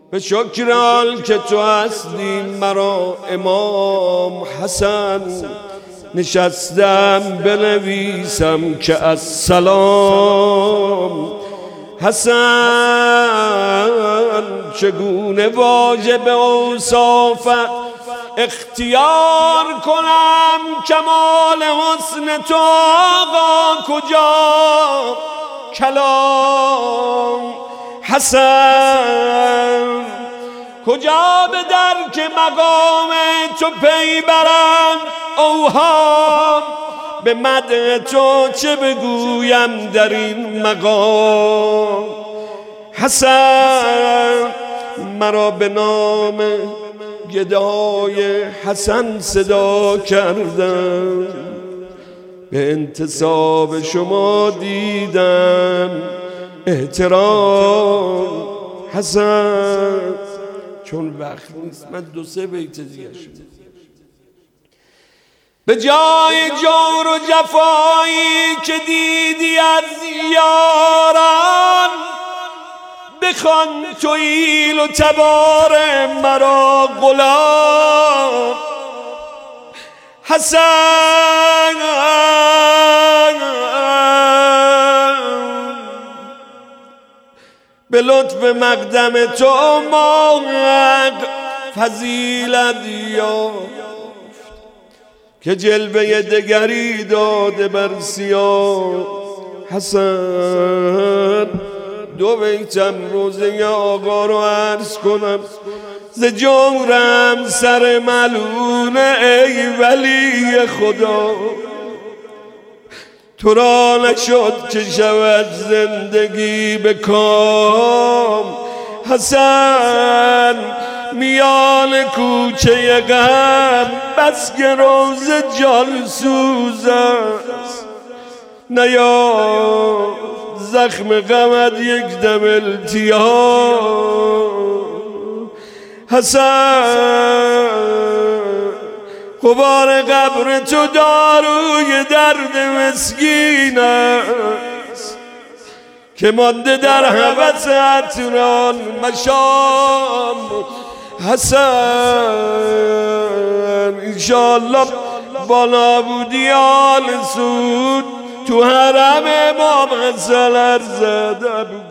به شکر آن که تو هستی مرا امام حسن، نشستم بنویسم که السلام حسن. چگونه واجب اوصافت اختیار کنم، کمال حسن تو آقا کجا کلام حسن. کجا به درک مقام تو پی برم اوهام، به مدح تو چه بگویم در این مقام حسن. مرا به نام گدای حسن صدا کردم، به انتصاب شما دیدم احترام حسن. چون وقت نیست من 2-3 بیت دیگه شد. به جای جور و جفایی که دیدی از یاران، بخوان تو ایل و تبار مرا غلام حسن. به لطف مقدم تو ما فضیلت یافت، که جلوه دگری داده بر سیاه حسن. 2 بیتم روزه آقا رو عرض کنم، ز جورم سر ملونه ای ولی خدا، تو را نشد که شود زندگی به کام حسن. میان کوچه غم بس که روز جان سوز است، نیا زخم غمت یک دم التیام حسن. غبار قبر تو داروی درد مسکین است، که مانده در هوس عطران مشام حسن. انشالله با نابودی آل سود تو حرم امام حسن ارزد